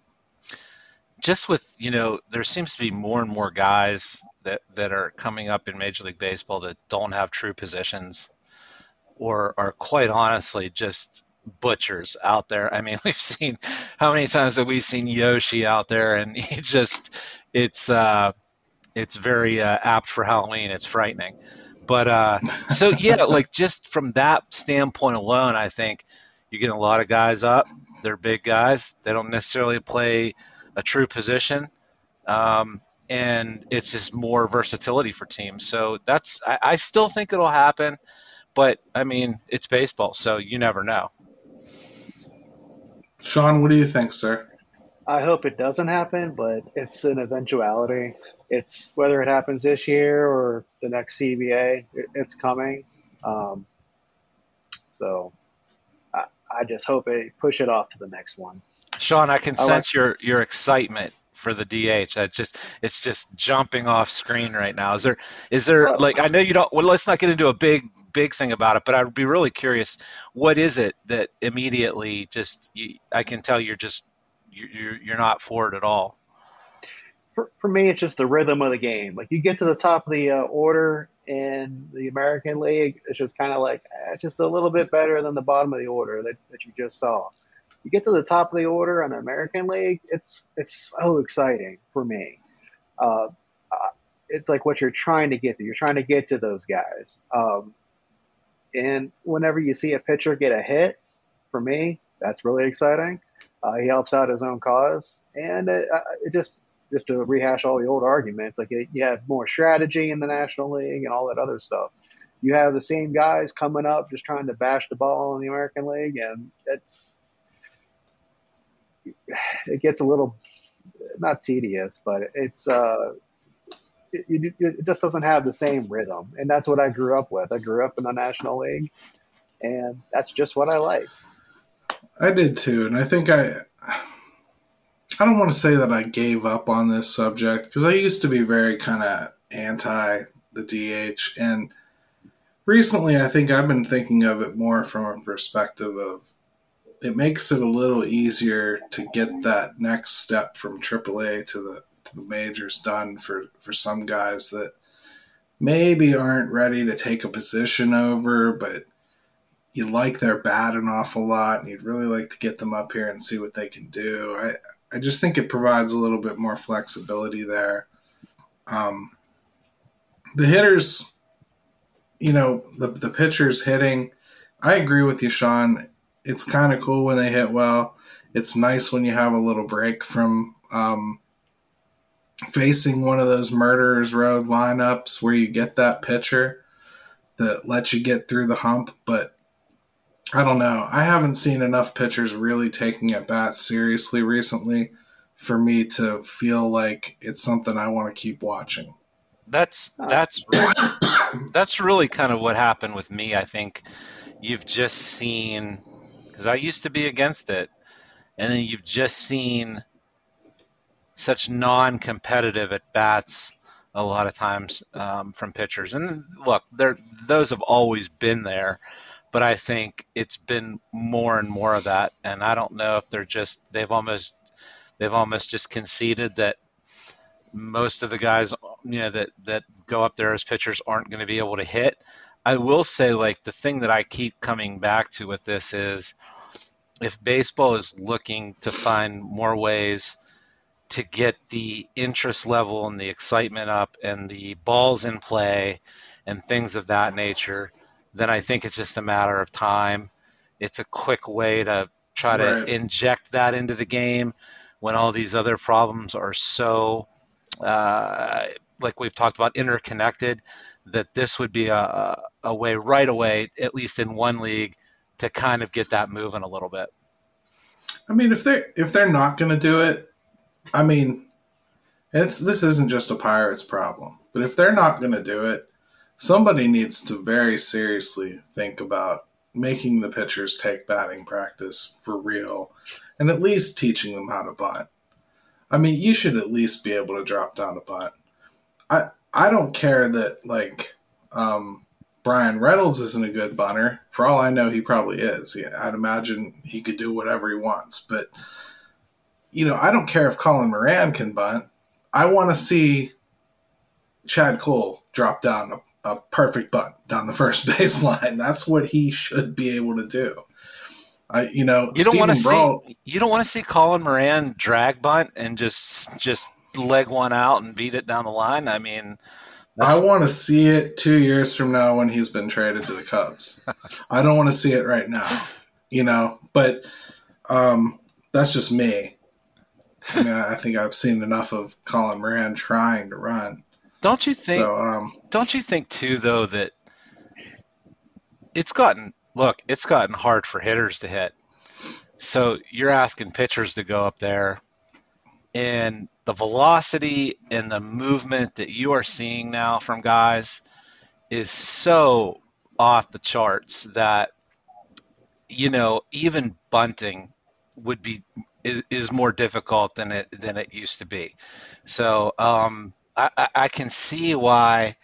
just with, you know, there seems to be more and more guys that, that are coming up in Major League Baseball that don't have true positions, or are quite honestly just butchers out there. I mean, we've seen, how many times have we seen Yoshi out there, and he just, it's, uh, it's very uh, apt for Halloween. It's frightening. But uh, so, yeah, like just from that standpoint alone, I think you're getting a lot of guys up. They're big guys. They don't necessarily play a true position. Um, and it's just more versatility for teams. So that's, I, I still think it'll happen. But, I mean, it's baseball, so you never know. Sean, what do you think, sir? I hope it doesn't happen, but it's an eventuality. It's whether it happens this year or the next C B A, it, it's coming. Um, so I, I just hope they push it off to the next one. Sean, I can I sense like- your, your excitement for the D H. I just, it's just jumping off screen right now. Is there, is there Well- like, I know you don't, well, let's not get into a big, big thing about it, but I'd be really curious. What is it that immediately just, you, I can tell you're just, you're, you're not for it at all? For, for me, it's just the rhythm of the game. Like you get to the top of the uh, order in the American League, it's just kind of like eh, just a little bit better than the bottom of the order that, that you just saw. You get to the top of the order in the American League, it's it's so exciting for me. Uh, uh, it's like what you're trying to get to. You're trying to get to those guys. Um, and whenever you see a pitcher get a hit, for me, that's really exciting. Uh, he helps out his own cause, and it, uh, it just just to rehash all the old arguments, like it, you have more strategy in the National League and all that other stuff. You have the same guys coming up just trying to bash the ball in the American League, and it's it gets a little not tedious, but it's uh, it, it, it just doesn't have the same rhythm. And that's what I grew up with. I grew up in the National League, and that's just what I like. I did too, and I think I I don't want to say that I gave up on this subject, because I used to be very kind of anti the D H, and recently I think I've been thinking of it more from a perspective of it makes it a little easier to get that next step from triple A to the to the majors done for, for some guys that maybe aren't ready to take a position over, but you like their bat an awful lot, and you'd really like to get them up here and see what they can do. I, I just think it provides a little bit more flexibility there. Um, the hitters, you know, the, the pitchers hitting, I agree with you, Sean. It's kind of cool when they hit well. It's nice when you have a little break from um, facing one of those murderers road lineups where you get that pitcher that lets you get through the hump. But I don't know. I haven't seen enough pitchers really taking at bats seriously recently for me to feel like it's something I want to keep watching. That's that's that's really kind of what happened with me. I think you've just seen, because I used to be against it, and then you've just seen such non-competitive at bats a lot of times um, from pitchers. And look, they're, those have always been there, but I think it's been more and more of that. And I don't know if they're just they've almost they've almost just conceded that most of the guys, you know, that that go up there as pitchers aren't going to be able to hit. I will say, like, the thing that I keep coming back to with this is, if baseball is looking to find more ways to get the interest level and the excitement up and the balls in play and things of that nature, then I think it's just a matter of time. It's a quick way to try to right. inject that into the game when all these other problems are so, uh, like we've talked about, interconnected, that this would be a, a way right away, at least in one league, to kind of get that moving a little bit. I mean, if they're, if they're not going to do it, I mean, it's this isn't just a Pirates problem, but if they're not going to do it, somebody needs to very seriously think about making the pitchers take batting practice for real and at least teaching them how to bunt. I mean, you should at least be able to drop down a bunt. I I don't care that, like, um, Brian Reynolds isn't a good bunter. For all I know, he probably is. Yeah, I'd imagine he could do whatever he wants. But, you know, I don't care if Colin Moran can bunt. I want to see Chad Cole drop down a, a perfect bunt down the first baseline. That's what he should be able to do. I, you know, you don't want to Brault, see you don't want to see Colin Moran drag bunt and just just leg one out and beat it down the line. I mean, I want to see it two years from now when he's been traded to the Cubs. I don't want to see it right now, you know, but um, that's just me. I mean, I think I've seen enough of Colin Moran trying to run. Don't you think? So, um, don't you think too, though, that it's gotten look, it's gotten hard for hitters to hit. So you're asking pitchers to go up there, and the velocity and the movement that you are seeing now from guys is so off the charts that, you know, even bunting would be is, is more difficult than it than it used to be. So um, I, I can see why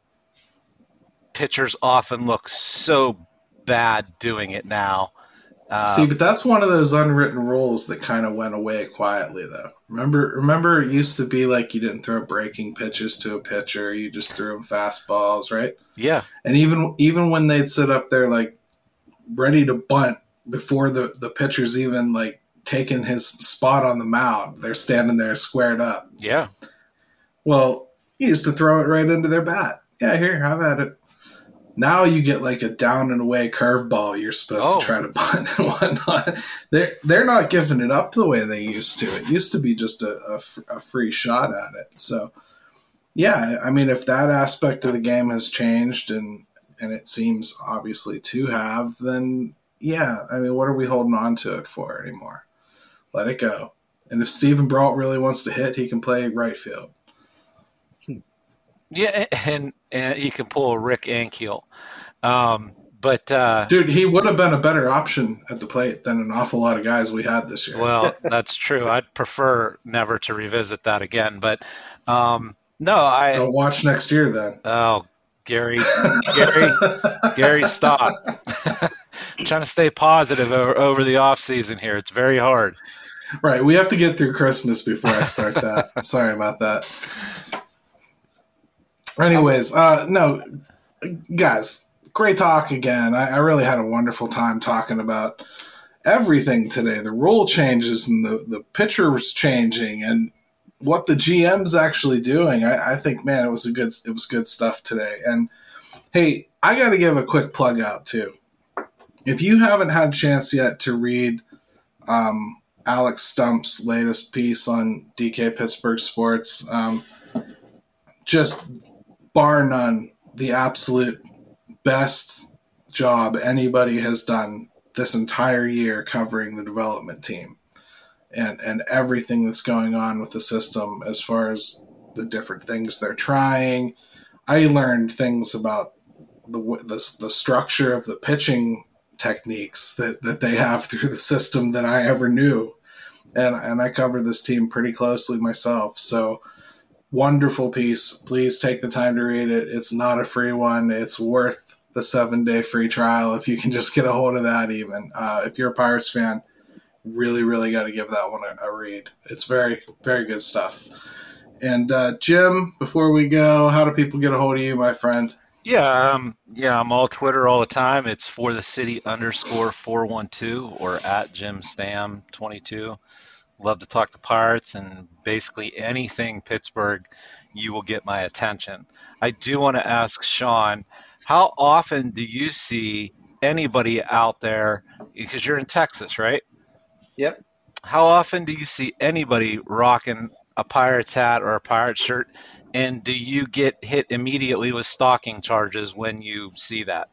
pitchers often look so bad doing it now. Um, See, but that's one of those unwritten rules that kind of went away quietly, though. Remember, remember, it used to be like you didn't throw breaking pitches to a pitcher; you just threw them fastballs, right? Yeah. And even even when they'd sit up there like ready to bunt before the the pitcher's even like taken his spot on the mound, they're standing there squared up. Yeah. Well, he used to throw it right into their bat. Yeah, here, have at it. Now you get like a down and away curveball you're supposed oh. to try to bunt and whatnot. They're, they're not giving it up the way they used to. It used to be just a, a, a free shot at it. So, yeah, I mean, if that aspect of the game has changed and, and it seems obviously to have, then, yeah, I mean, what are we holding on to it for anymore? Let it go. And if Stephen Brault really wants to hit, he can play right field. Yeah, and and he can pull a Rick Ankiel. Um, but uh, dude, he would have been a better option at the plate than an awful lot of guys we had this year. Well, that's true. I'd prefer never to revisit that again. But um, no, I don't watch next year then. Oh, Gary, Gary, Gary, stop! I'm trying to stay positive over, over the off season here. It's very hard. Right, we have to get through Christmas before I start that. Sorry about that. Anyways, uh, no, guys, great talk again. I, I really had a wonderful time talking about everything today. The rule changes and the, the pitchers changing and what the G M's actually doing. I, I think, man, it was a good it was good stuff today. And hey, I got to give a quick plug out too. If you haven't had a chance yet to read um, Alex Stump's latest piece on D K Pittsburgh Sports, um, just bar none, the absolute best job anybody has done this entire year covering the development team and, and everything that's going on with the system as far as the different things they're trying. I learned things about the the, the structure of the pitching techniques that, that they have through the system that I ever knew. And and I covered this team pretty closely myself. So wonderful piece. Please take the time to read it. It's not a free one. It's worth the seven-day free trial if you can just get a hold of that even. Uh, if you're a Pirates fan, really, really got to give that one a, a read. It's very, very good stuff. And uh, Jim, before we go, how do people get a hold of you, my friend? Yeah, um, yeah, I'm all Twitter all the time. It's for the city underscore four one two or at Jim Stam twenty-two. Love to talk to Pirates and basically anything Pittsburgh, you will get my attention. I do want to ask Sean, how often do you see anybody out there, because you're in Texas, right? Yep. How often do you see anybody rocking a Pirates hat or a Pirates shirt? And do you get hit immediately with stalking charges when you see that?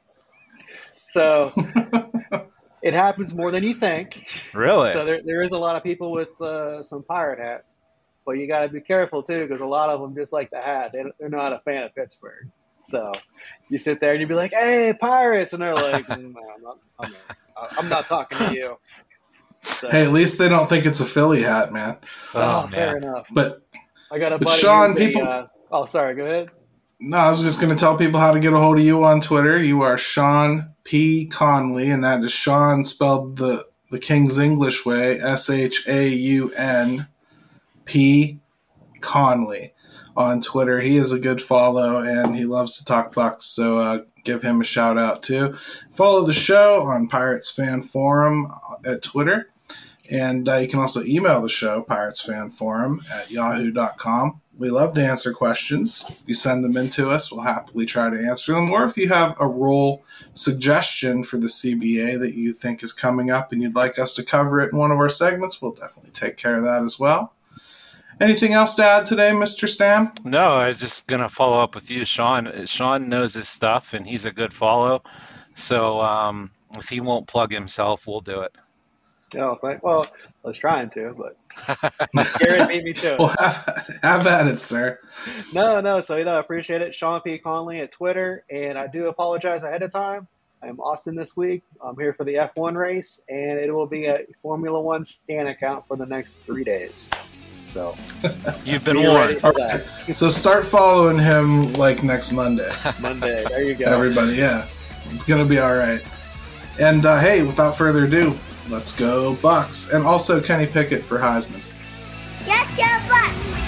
So it happens more than you think. Really? So there, there is a lot of people with uh, some pirate hats. But you got to be careful, too, because a lot of them just like the hat. They, they're not a fan of Pittsburgh. So you sit there and you be like, hey, Pirates. And they're like, no, I'm, not, I'm, not, I'm not talking to you. So, hey, at least they don't think it's a Philly hat, man. Oh, Oh, fair man. enough. But I got a but buddy Sean, who's a, people- uh, oh, sorry, go ahead. no, I was just going to tell people how to get a hold of you on Twitter. You are Sean P. Conley, and that is Sean spelled the, the King's English way, S H A U N P. Conley on Twitter. He is a good follow, and he loves to talk Bucks, so uh, give him a shout-out, too. Follow the show on Pirates Fan Forum at Twitter, and uh, you can also email the show, Pirates Fan Forum at yahoo dot com. We love to answer questions. If you send them in to us, we'll happily try to answer them. Or if you have a role suggestion for the C B A that you think is coming up and you'd like us to cover it in one of our segments, we'll definitely take care of that as well. Anything else to add today, Mister Stam? No, I was just going to follow up with you, Sean. Sean knows his stuff, and he's a good follow. So um, if he won't plug himself, we'll do it. Oh, thank, well, I was trying to, but Garrett beat me to it. Well, have, have at it, sir. No, no. So, you know, I appreciate it. Sean P. Conley at Twitter. And I do apologize ahead of time. I'm Austin this week. I'm here for the F one race, and it will be a Formula One Stan account for the next three days. So, You've been be ready warned. for that. So start following him like next Monday. Monday. There you go. Everybody, yeah. It's going to be all right. And, uh, hey, without further ado, let's go Bucks. And also Kenny Pickett for Heisman. Let's go Bucks!